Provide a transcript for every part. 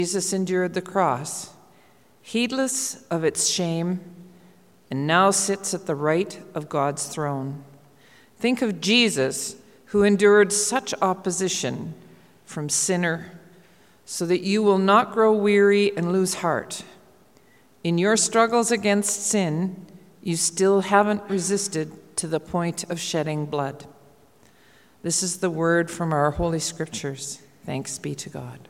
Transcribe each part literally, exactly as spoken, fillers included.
Jesus endured the cross, heedless of its shame, and now sits at the right of God's throne. Think of Jesus, who endured such opposition from sinner, so that you will not grow weary and lose heart. In your struggles against sin, you still haven't resisted to the point of shedding blood. This is the word from our Holy Scriptures. Thanks be to God.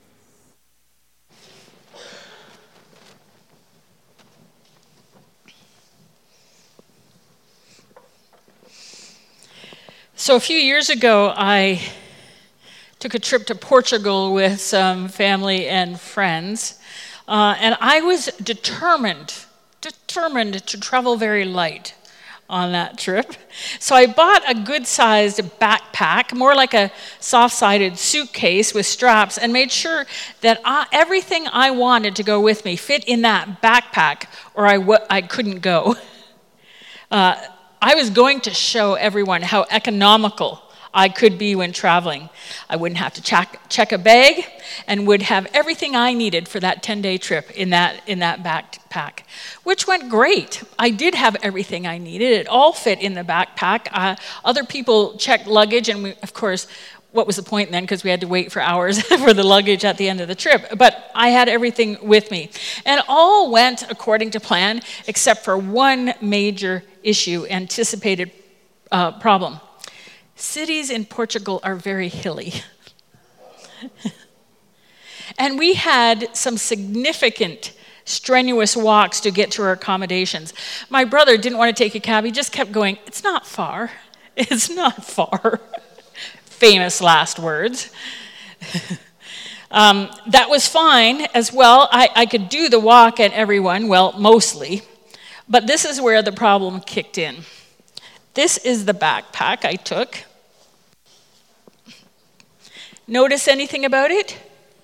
So a few years ago, I took a trip to Portugal with some family and friends, uh, and I was determined, determined to travel very light on that trip. So I bought a good-sized backpack, more like a soft-sided suitcase with straps, and made sure that I, everything I wanted to go with me fit in that backpack, or I, w- I couldn't go. Uh, I was going to show everyone how economical I could be when traveling. I wouldn't have to check, check a bag and would have everything I needed for that ten-day trip in that, in that backpack, which went great. I did have everything I needed. It all fit in the backpack. Uh, other people checked luggage, and we, of course, what was the point then? Because we had to wait for hours for the luggage at the end of the trip. But I had everything with me. And all went according to plan, except for one major issue, anticipated uh, problem. Cities in Portugal are very hilly. And we had some significant, strenuous walks to get to our accommodations. My brother didn't want to take a cab. He just kept going, "It's not far. It's not far." Famous last words. um, that was fine as well. I, I could do the walk and everyone, well, mostly. But this is where the problem kicked in. This is the backpack I took. Notice anything about it?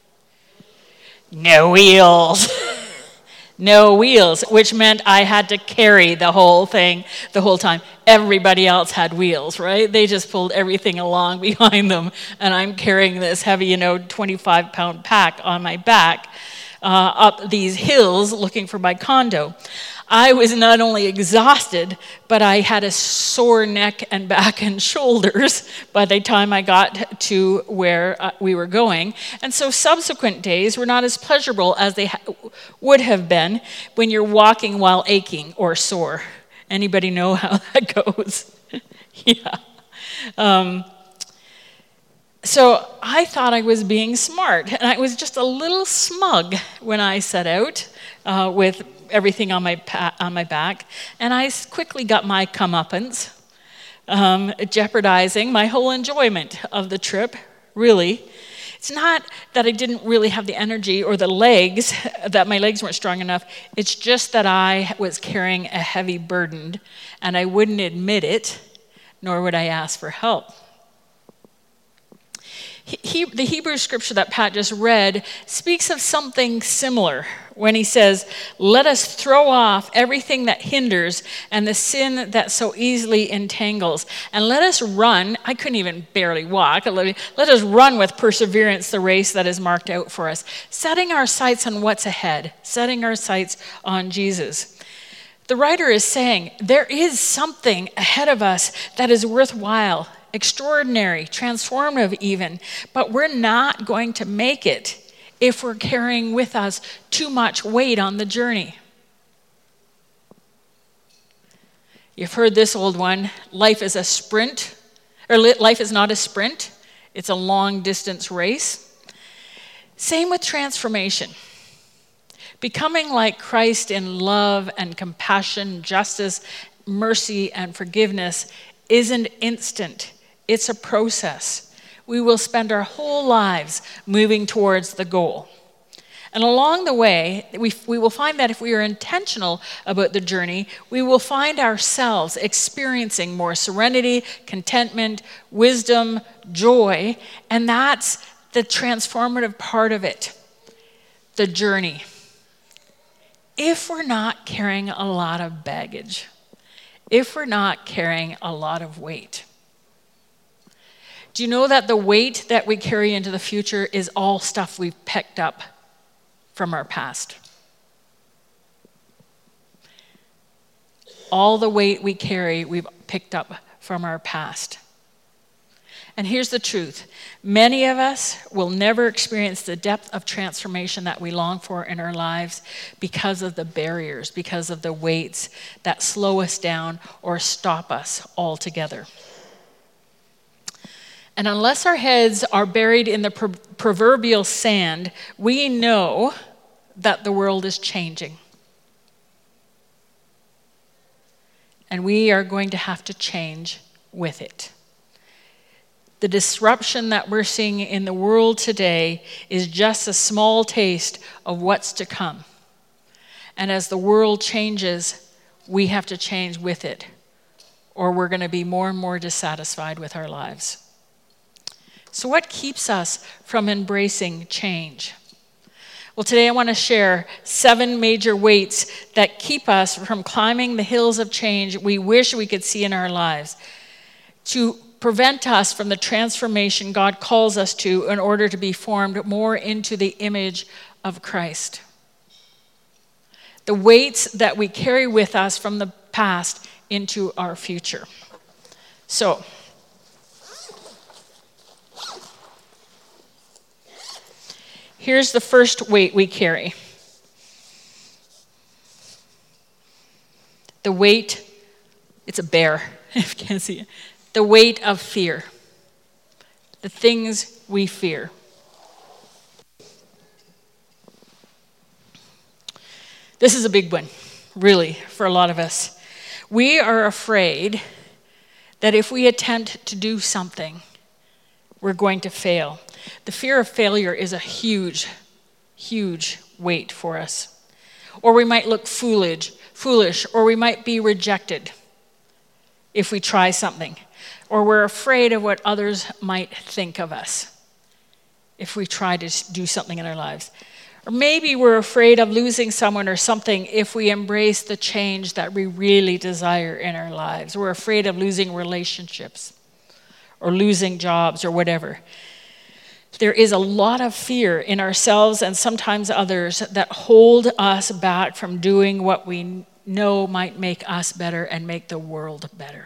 No wheels. No wheels, which meant I had to carry the whole thing the whole time. Everybody else had wheels, right? They just pulled everything along behind them, and I'm carrying this heavy, you know, twenty-five pound pack on my back uh, up these hills looking for my condo. I was not only exhausted, but I had a sore neck and back and shoulders by the time I got to where uh, we were going. And so subsequent days were not as pleasurable as they ha- would have been when you're walking while aching or sore. Anybody know how that goes? Yeah. Um, so I thought I was being smart, and I was just a little smug when I set out uh, with everything on my pa- on my back, and I quickly got my comeuppance, um, jeopardizing my whole enjoyment of the trip, really. It's not that I didn't really have the energy or the legs, that my legs weren't strong enough. It's just that I was carrying a heavy burden, and I wouldn't admit it, nor would I ask for help. He, the Hebrew scripture that Pat just read speaks of something similar when he says, "Let us throw off everything that hinders and the sin that so easily entangles, and let us run," I couldn't even barely walk, let us run with perseverance the race that is marked out for us, setting our sights on what's ahead, setting our sights on Jesus. The writer is saying, there is something ahead of us that is worthwhile, extraordinary, transformative even, but we're not going to make it if we're carrying with us too much weight on the journey. You've heard this old one, life is a sprint, or life is not a sprint, it's a long distance race. Same with transformation. Becoming like Christ in love and compassion, justice, mercy, and forgiveness isn't instant. It's a process. We will spend our whole lives moving towards the goal. And along the way, we, we will find that if we are intentional about the journey, we will find ourselves experiencing more serenity, contentment, wisdom, joy, and that's the transformative part of it, the journey. If we're not carrying a lot of baggage, if we're not carrying a lot of weight. Do you know that the weight that we carry into the future is all stuff we've picked up from our past. All the weight we carry, we've picked up from our past. And here's the truth. Many of us will never experience the depth of transformation that we long for in our lives because of the barriers, because of the weights that slow us down or stop us altogether. And unless our heads are buried in the pro- proverbial sand, we know that the world is changing. And we are going to have to change with it. The disruption that we're seeing in the world today is just a small taste of what's to come. And as the world changes, we have to change with it, or we're going to be more and more dissatisfied with our lives. So what keeps us from embracing change? Well, today I want to share seven major weights that keep us from climbing the hills of change we wish we could see in our lives, to prevent us from the transformation God calls us to in order to be formed more into the image of Christ. The weights that we carry with us from the past into our future. So, here's the first weight we carry. The weight, it's a bear, if you can't see it. The weight of fear. The things we fear. This is a big one, really, for a lot of us. We are afraid that if we attempt to do something, we're going to fail. The fear of failure is a huge, huge weight for us. Or we might look foolish, foolish, or we might be rejected if we try something. Or we're afraid of what others might think of us if we try to do something in our lives. Or maybe we're afraid of losing someone or something if we embrace the change that we really desire in our lives. We're afraid of losing relationships or losing jobs or whatever. There is a lot of fear in ourselves and sometimes others that hold us back from doing what we know might make us better and make the world better.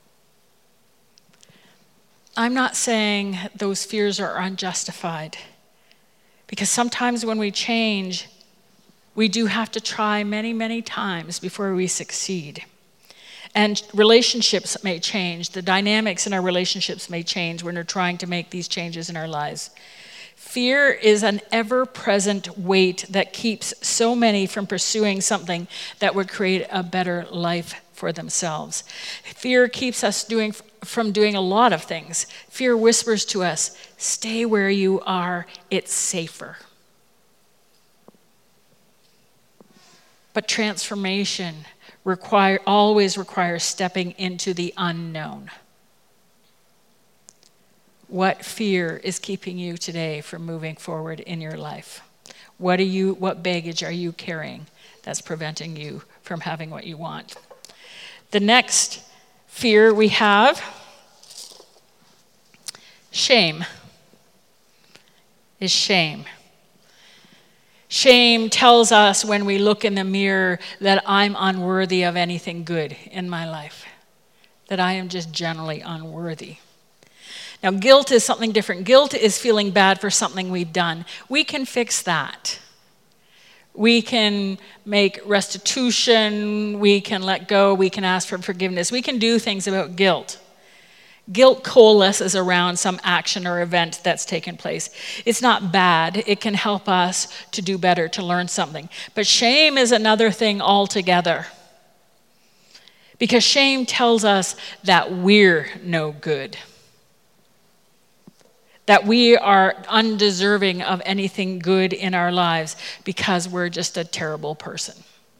I'm not saying those fears are unjustified, because sometimes when we change, we do have to try many, many times before we succeed. And relationships may change. The dynamics in our relationships may change when we're trying to make these changes in our lives. Fear is an ever-present weight that keeps so many from pursuing something that would create a better life for themselves. Fear keeps us doing from doing a lot of things. Fear whispers to us, stay where you are, it's safer. But transformation require, always requires stepping into the unknown. What fear is keeping you today from moving forward in your life? What are you, what baggage are you carrying that's preventing you from having what you want? The next fear we have, shame, is shame. Shame tells us when we look in the mirror that I'm unworthy of anything good in my life, that I am just generally unworthy. Now, guilt is something different. Guilt is feeling bad for something we've done. We can fix that. We can make restitution, we can let go, we can ask for forgiveness. We can do things about guilt. Guilt coalesces around some action or event that's taken place. It's not bad. It can help us to do better, to learn something. But shame is another thing altogether. Because shame tells us that we're no good. That we are undeserving of anything good in our lives because we're just a terrible person.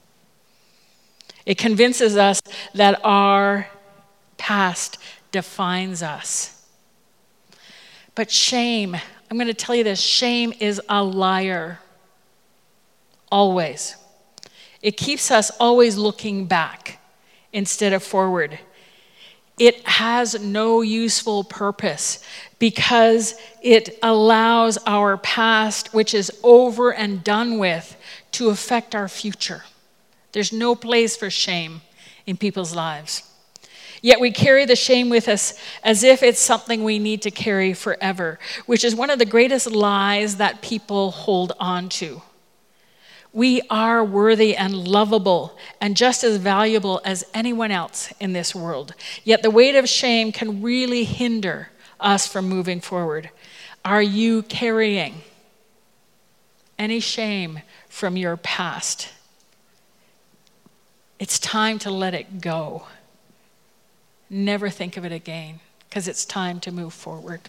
It convinces us that our past defines us. But shame, I'm going to tell you this, shame is a liar. Always. It keeps us always looking back instead of forward. it has no useful purpose because it allows our past, which is over and done with, to affect our future. There's no place for shame in people's lives. Yet we carry the shame with us as if it's something we need to carry forever, which is one of the greatest lies that people hold on to. We are worthy and lovable and just as valuable as anyone else in this world. Yet the weight of shame can really hinder us from moving forward. Are you carrying any shame from your past? It's time to let it go. Never think of it again, because it's time to move forward.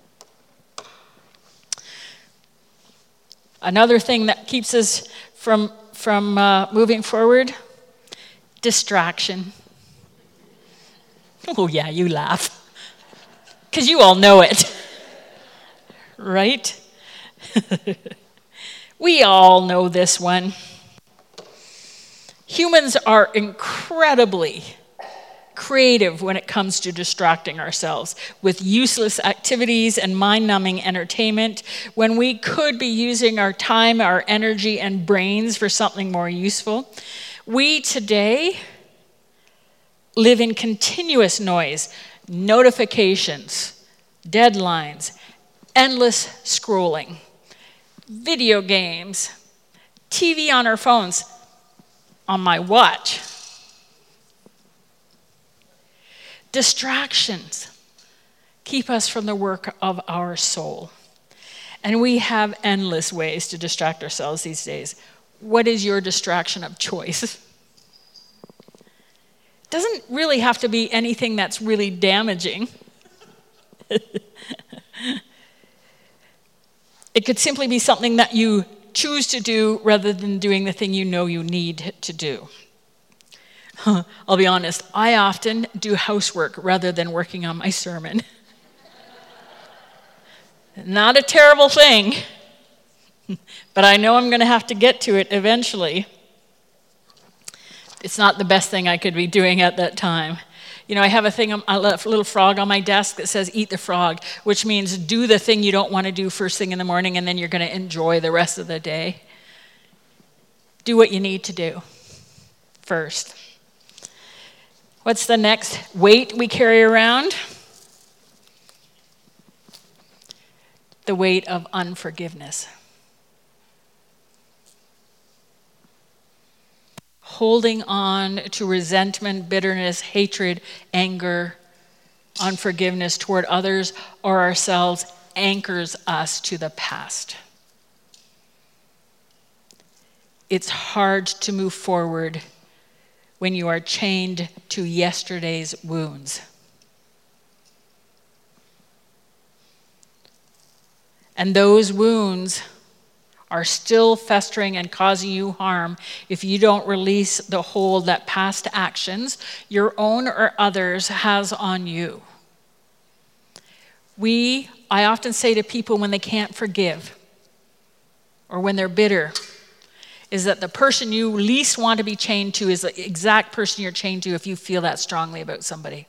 Another thing that keeps us from, from uh, moving forward, distraction. Oh yeah, you laugh. Because you all know it. Right? We all know this one. Humans are incredibly creative when it comes to distracting ourselves with useless activities and mind-numbing entertainment when we could be using our time, our energy, and brains for something more useful. We today live in continuous noise, notifications, deadlines, endless scrolling, video games, T V on our phones, on my watch. Distractions keep us from the work of our soul. And we have endless ways to distract ourselves these days. What is your distraction of choice? Doesn't really have to be anything that's really damaging. It could simply be something that you choose to do rather than doing the thing you know you need to do. I'll be honest, I often do housework rather than working on my sermon. Not a terrible thing, but I know I'm going to have to get to it eventually. It's not the best thing I could be doing at that time. You know, I have a thing, a little frog on my desk that says, eat the frog, which means do the thing you don't want to do first thing in the morning, and then you're going to enjoy the rest of the day. Do what you need to do first. What's the next weight we carry around? The weight of unforgiveness. Holding on to resentment, bitterness, hatred, anger, unforgiveness toward others or ourselves anchors us to the past. It's hard to move forward when you are chained to yesterday's wounds. And those wounds are still festering and causing you harm if you don't release the hold that past actions, your own or others, has on you. We, I often say to people when they can't forgive or when they're bitter, is that the person you least want to be chained to is the exact person you're chained to if you feel that strongly about somebody.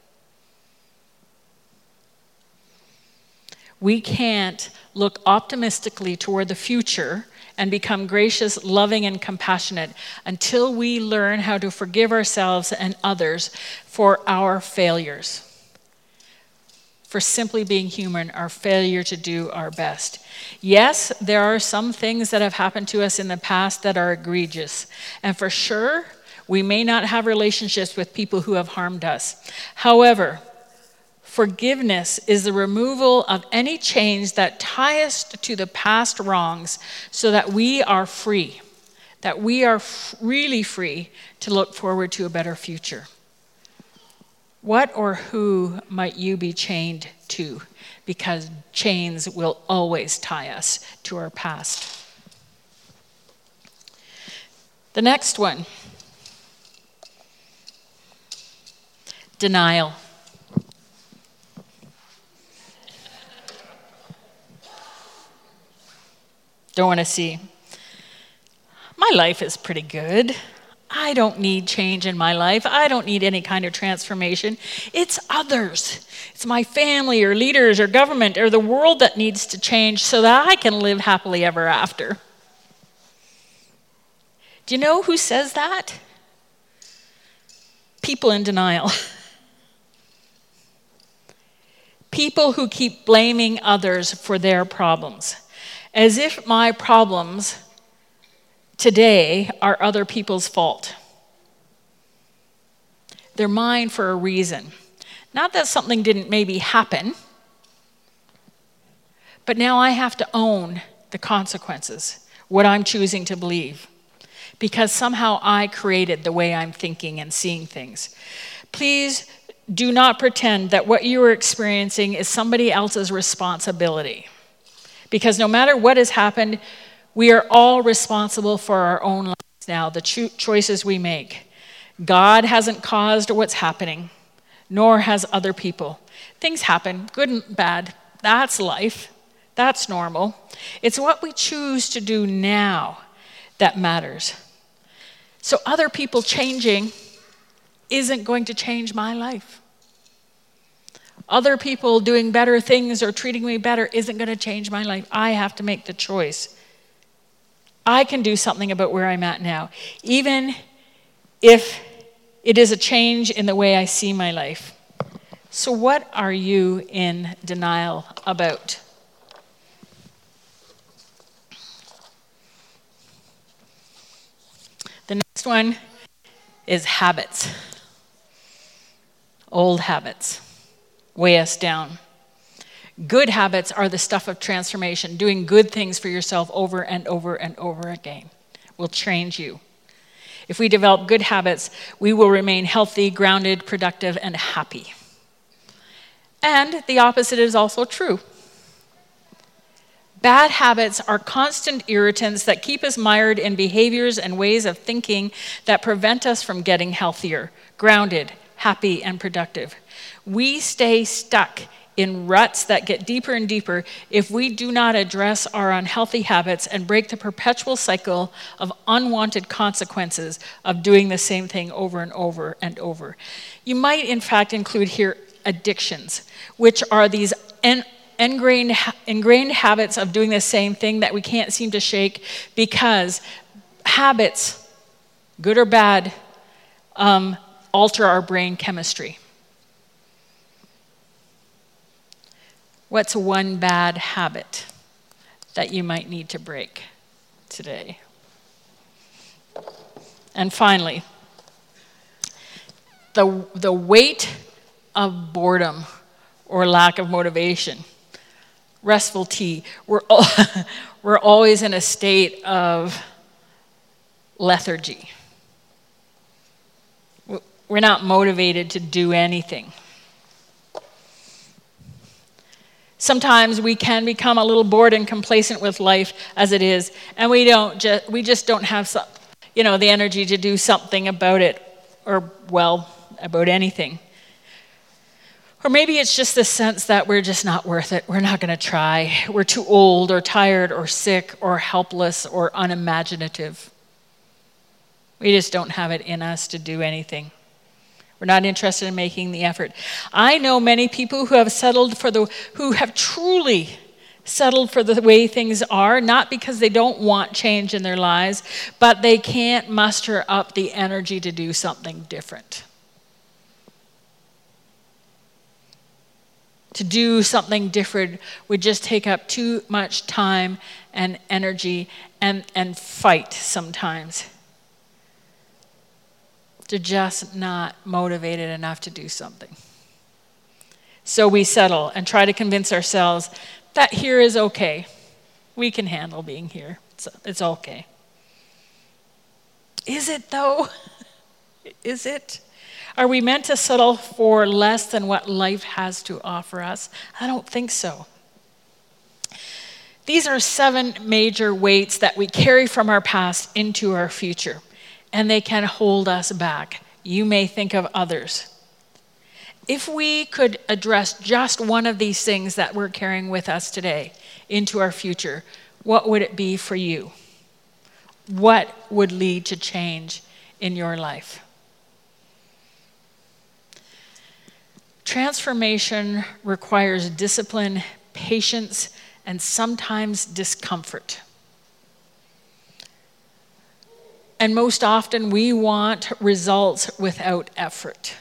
We can't look optimistically toward the future and become gracious, loving, and compassionate until we learn how to forgive ourselves and others for our failures, for simply being human, our failure to do our best. Yes, there are some things that have happened to us in the past that are egregious, and for sure, we may not have relationships with people who have harmed us. However, forgiveness is the removal of any chains that tie us to the past wrongs so that we are free, that we are f- really free to look forward to a better future. What or who might you be chained to? Because chains will always tie us to our past. The next one, denial. Don't want to see. My life is pretty good. I don't need change in my life. I don't need any kind of transformation. It's others. It's my family or leaders or government or the world that needs to change so that I can live happily ever after. Do you know who says that? People in denial. People who keep blaming others for their problems, as if my problems today are other people's fault. They're mine for a reason. Not that something didn't maybe happen, but now I have to own the consequences, what I'm choosing to believe, because somehow I created the way I'm thinking and seeing things. Please do not pretend that what you are experiencing is somebody else's responsibility, because no matter what has happened, we are all responsible for our own lives now, the cho- choices we make. God hasn't caused what's happening, nor has other people. Things happen, good and bad. That's life. That's normal. It's what we choose to do now that matters. So other people changing isn't going to change my life. Other people doing better things or treating me better isn't going to change my life. I have to make the choice. I can do something about where I'm at now, even if it is a change in the way I see my life. So what are you in denial about? The next one is habits. Old habits weigh us down. Good habits are the stuff of transformation. Doing good things for yourself over and over and over again will change you. If we develop good habits, we will remain healthy, grounded, productive, and happy. And the opposite is also true. Bad habits are constant irritants that keep us mired in behaviors and ways of thinking that prevent us from getting healthier, grounded, happy, and productive. We stay stuck in ruts that get deeper and deeper if we do not address our unhealthy habits and break the perpetual cycle of unwanted consequences of doing the same thing over and over and over. You might, in fact, include here addictions, which are these en- ingrained, ingrained habits of doing the same thing that we can't seem to shake because habits, good or bad, um, alter our brain chemistry. What's one bad habit that you might need to break today? And finally, the, the weight of boredom or lack of motivation. Restful tea. We're, all, we're always in a state of lethargy. We're not motivated to do anything. Sometimes we can become a little bored and complacent with life as it is, and we don't just we just don't have some, you know, the energy to do something about it, or well, about anything. Or maybe it's just the sense that we're just not worth it. We're not going to try. We're too old or tired or sick or helpless or unimaginative. We just don't have it in us to do anything. We're not interested in making the effort. I know many people who have settled for the, who have truly settled for the way things are, not because they don't want change in their lives, but they can't muster up the energy to do something different. To do something different would just take up too much time and energy and, and fight sometimes. They're just not motivated enough to do something. So we settle and try to convince ourselves that here is okay. We can handle being here. It's, it's okay. Is it though? Is it? Are we meant to settle for less than what life has to offer us? I don't think so. These are seven major weights that we carry from our past into our future, and they can hold us back. You may think of others. If we could address just one of these things that we're carrying with us today into our future, what would it be for you? What would lead to change in your life? Transformation requires discipline, patience, and sometimes discomfort. And most often we want results without effort.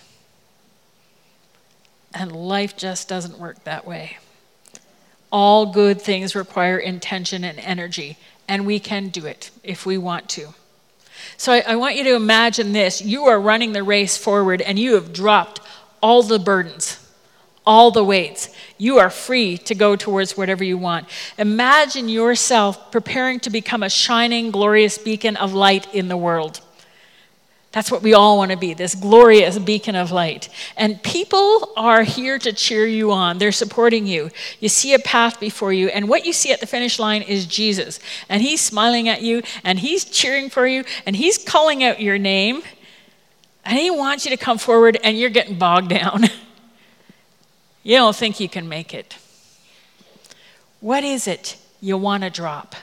And life just doesn't work that way. All good things require intention and energy, and we can do it if we want to. So I, I want you to imagine this. You are running the race forward, and you have dropped all the burdens, all the weights. You are free to go towards whatever you want. Imagine yourself preparing to become a shining, glorious beacon of light in the world. That's what we all want to be, this glorious beacon of light. And people are here to cheer you on. They're supporting you. You see a path before you, and what you see at the finish line is Jesus. And he's smiling at you, and he's cheering for you, and he's calling out your name. And he wants you to come forward, and you're getting bogged down. You don't think you can make it. What is it you want to drop?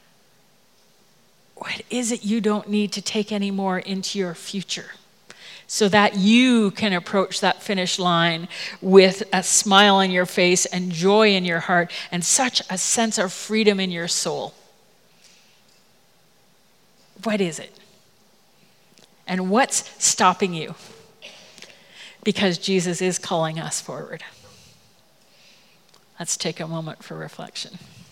What is it you don't need to take anymore into your future so that you can approach that finish line with a smile on your face and joy in your heart and such a sense of freedom in your soul? What is it? And what's stopping you? Because Jesus is calling us forward. Let's take a moment for reflection.